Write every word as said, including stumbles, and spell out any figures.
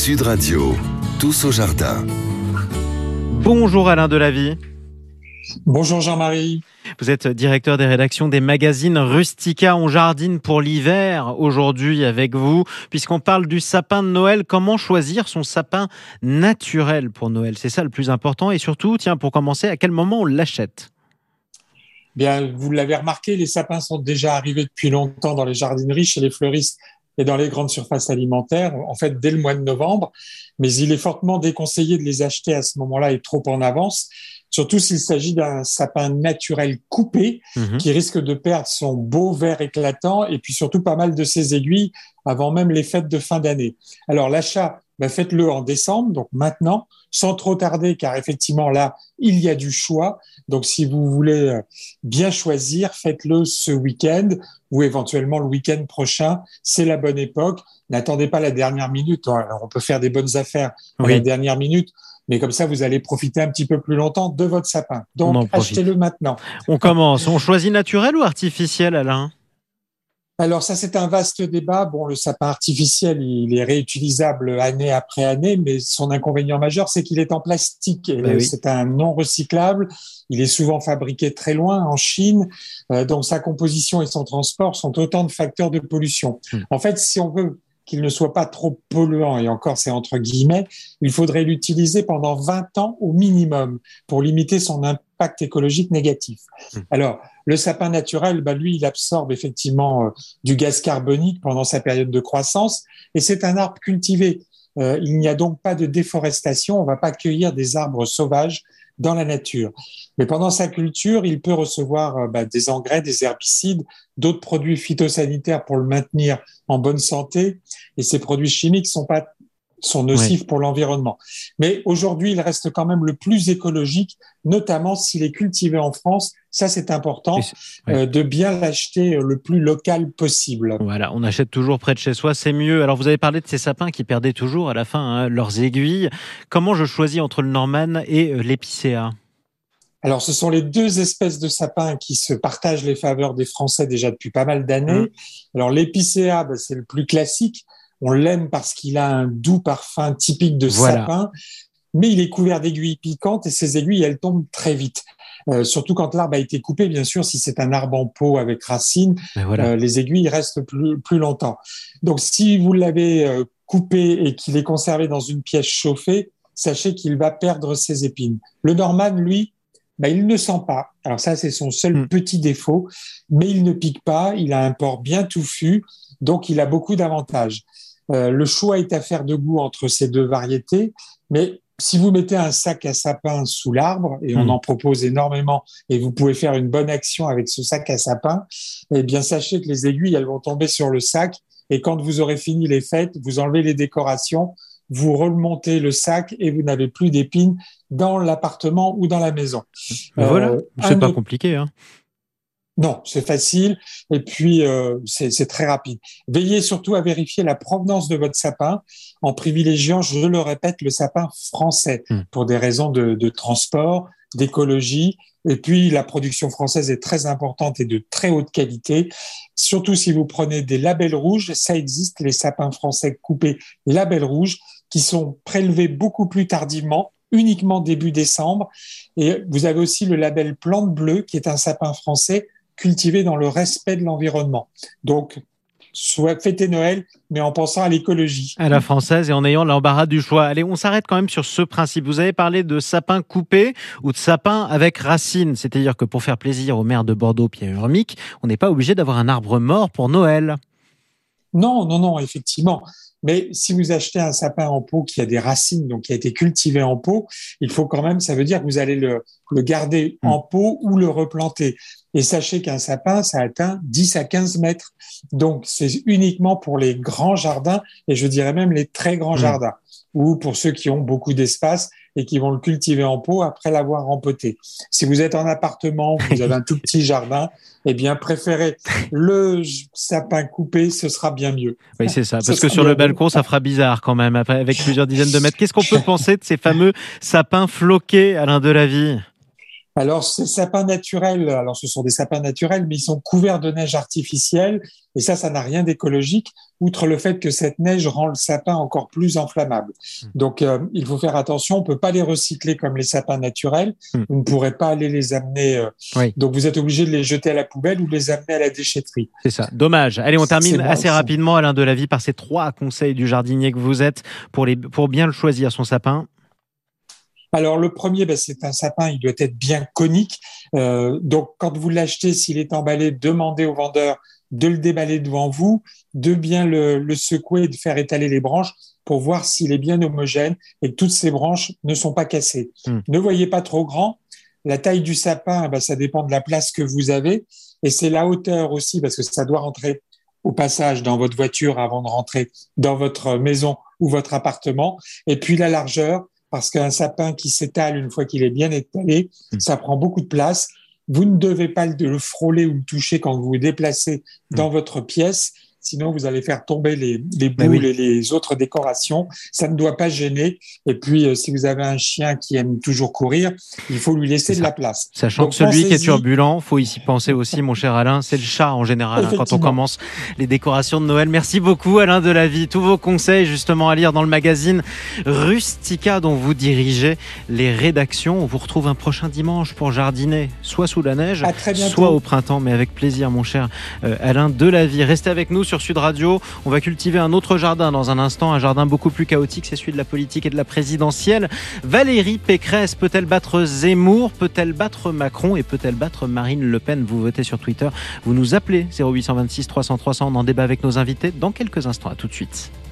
Sud Radio, tous au jardin. Bonjour Alain Delavie. Bonjour Jean-Marie. Vous êtes directeur des rédactions des magazines Rustica. On jardine pour l'hiver aujourd'hui avec vous, puisqu'on parle du sapin de Noël. Comment choisir son sapin naturel pour Noël? C'est ça le plus important. Et surtout, tiens, pour commencer, à quel moment on l'achète? Bien, vous l'avez remarqué, les sapins sont déjà arrivés depuis longtemps dans les jardineries, chez les fleuristes et dans les grandes surfaces alimentaires, en fait dès le mois de novembre. Mais il est fortement déconseillé de les acheter à ce moment-là et trop en avance, surtout s'il s'agit d'un sapin naturel coupé, mmh. qui risque de perdre son beau vert éclatant et puis surtout pas mal de ses aiguilles avant même les fêtes de fin d'année. Alors l'achat, ben faites-le en décembre, donc maintenant, sans trop tarder, car effectivement là, il y a du choix. Donc si vous voulez bien choisir, faites-le ce week-end ou éventuellement le week-end prochain. C'est la bonne époque. N'attendez pas la dernière minute. Alors, on peut faire des bonnes affaires à oui. la dernière minute, mais comme ça, vous allez profiter un petit peu plus longtemps de votre sapin. Donc, achetez-le maintenant. On commence. On choisit naturel ou artificiel, Alain ? Alors ça, c'est un vaste débat. Bon, le sapin artificiel, il est réutilisable année après année, mais son inconvénient majeur, c'est qu'il est en plastique. Et ben oui. C'est un non recyclable. Il est souvent fabriqué très loin, en Chine. Euh, donc sa composition et son transport sont autant de facteurs de pollution. Mmh. En fait, si on veut qu'il ne soit pas trop polluant, et encore c'est entre guillemets, il faudrait l'utiliser pendant vingt ans au minimum pour limiter son impact écologique négatif. Mmh. Alors, le sapin naturel, bah lui, il absorbe effectivement euh, du gaz carbonique pendant sa période de croissance, et c'est un arbre cultivé. Euh, il n'y a donc pas de déforestation, on ne va pas cueillir des arbres sauvages dans la nature. Mais pendant sa culture, il peut recevoir euh, bah, des engrais, des herbicides, d'autres produits phytosanitaires pour le maintenir en bonne santé. Et ces produits chimiques sont pas sont nocifs oui. pour l'environnement. Mais aujourd'hui, il reste quand même le plus écologique, notamment s'il est cultivé en France. Ça, c'est important c'est, euh, oui. de bien l'acheter le plus local possible. Voilà, on achète toujours près de chez soi, c'est mieux. Alors, vous avez parlé de ces sapins qui perdaient toujours à la fin hein, leurs aiguilles. Comment je choisis entre le Norman et euh, l'épicéa ? Alors, ce sont les deux espèces de sapins qui se partagent les faveurs des Français déjà depuis pas mal d'années. Mmh. Alors, l'épicéa, bah, c'est le plus classique. On l'aime parce qu'il a un doux parfum typique de voilà. sapin, mais il est couvert d'aiguilles piquantes et ces aiguilles, elles tombent très vite. Euh, surtout quand l'arbre a été coupé, bien sûr, si c'est un arbre en pot avec racines, voilà. euh, les aiguilles restent plus, plus longtemps. Donc, si vous l'avez euh, coupé et qu'il est conservé dans une pièce chauffée, sachez qu'il va perdre ses épines. Le Norman, lui, ben, il ne sent pas. Alors ça, c'est son seul mmh. petit défaut, mais il ne pique pas, il a un port bien touffu, donc il a beaucoup d'avantages. Euh, le choix est à faire de goût entre ces deux variétés, mais si vous mettez un sac à sapin sous l'arbre, et on mmh. en propose énormément, et vous pouvez faire une bonne action avec ce sac à sapin, eh bien sachez que les aiguilles, elles vont tomber sur le sac, et quand vous aurez fini les fêtes, vous enlevez les décorations, vous remontez le sac et vous n'avez plus d'épines dans l'appartement ou dans la maison. Voilà, euh, c'est pas autre... compliqué, hein. Non, c'est facile et puis euh, c'est, c'est très rapide. Veillez surtout à vérifier la provenance de votre sapin en privilégiant, je le répète, le sapin français mmh. pour des raisons de, de transport, d'écologie. Et puis, la production française est très importante et de très haute qualité. Surtout si vous prenez des labels rouges, ça existe, les sapins français coupés labels rouges qui sont prélevés beaucoup plus tardivement, uniquement début décembre. Et vous avez aussi le label plante bleue qui est un sapin français cultivé dans le respect de l'environnement. Donc, soit fêtez Noël, mais en pensant à l'écologie. À la française et en ayant l'embarras du choix. Allez, on s'arrête quand même sur ce principe. Vous avez parlé de sapin coupé ou de sapin avec racines. C'est-à-dire que pour faire plaisir au maire de Bordeaux, Pierre Urmic, on n'est pas obligé d'avoir un arbre mort pour Noël. Non, non, non, effectivement. Mais si vous achetez un sapin en pot qui a des racines, donc qui a été cultivé en pot, il faut quand même, ça veut dire que vous allez le, le garder mmh. en pot ou le replanter. Et sachez qu'un sapin, ça atteint dix à quinze mètres. Donc, c'est uniquement pour les grands jardins, et je dirais même les très grands mmh. jardins, ou pour ceux qui ont beaucoup d'espace et qui vont le cultiver en pot après l'avoir rempoté. Si vous êtes en appartement, vous avez un tout petit jardin, eh bien, préférez le sapin coupé, ce sera bien mieux. Oui, c'est ça, parce que sur le balcon, ça fera bizarre quand même, avec plusieurs dizaines de mètres. Qu'est-ce qu'on peut penser de ces fameux sapins floqués, Alain Delavie ? Alors, ces sapins naturels, alors ce sont des sapins naturels, mais ils sont couverts de neige artificielle, et ça, ça n'a rien d'écologique. outre le fait que cette neige rend le sapin encore plus inflammable. Donc, euh, il faut faire attention. On ne peut pas les recycler comme les sapins naturels. Mm. Vous ne pourrez pas aller les amener. Euh, oui. Donc, vous êtes obligé de les jeter à la poubelle ou de les amener à la déchetterie. C'est ça. Dommage. Allez, on termine bon, assez c'est... rapidement, Alain Delavie, par ces trois conseils du jardinier que vous êtes pour, les, pour bien le choisir, son sapin. Alors, le premier, ben, c'est un sapin, il doit être bien conique. Euh, donc, quand vous l'achetez, s'il est emballé, demandez au vendeur de le déballer devant vous, de bien le, le secouer et de faire étaler les branches pour voir s'il est bien homogène et que toutes ces branches ne sont pas cassées. Mmh. Ne voyez pas trop grand. La taille du sapin, ben, ça dépend de la place que vous avez. Et c'est la hauteur aussi, parce que ça doit rentrer au passage dans votre voiture avant de rentrer dans votre maison ou votre appartement. Et puis la largeur, parce qu'un sapin qui s'étale une fois qu'il est bien étalé, mmh. ça prend beaucoup de place. Vous ne devez pas le frôler ou le toucher quand vous vous déplacez dans mmh. votre pièce. Sinon, vous allez faire tomber les, les boules oui. et les autres décorations. Ça ne doit pas gêner. Et puis, euh, si vous avez un chien qui aime toujours courir, il faut lui laisser de la place. Sachant Donc, que celui pensez-y. qui est turbulent, faut ici penser aussi, mon cher Alain, c'est le chat en général, hein, quand on commence les décorations de Noël. Merci beaucoup, Alain Delavie. Tous vos conseils, justement, à lire dans le magazine Rustica, dont vous dirigez les rédactions. On vous retrouve un prochain dimanche pour jardiner, soit sous la neige, soit au printemps, mais avec plaisir, mon cher euh, Alain Delavie. Restez avec nous sur Sud Radio. On va cultiver un autre jardin dans un instant, un jardin beaucoup plus chaotique, c'est celui de la politique et de la présidentielle. Valérie Pécresse peut-elle battre Zemmour? Peut-elle battre Macron? Et peut-elle battre Marine Le Pen? Vous votez sur Twitter, vous nous appelez zéro huit cent vingt-six trois cents trois cents. On en débat avec nos invités dans quelques instants. À tout de suite.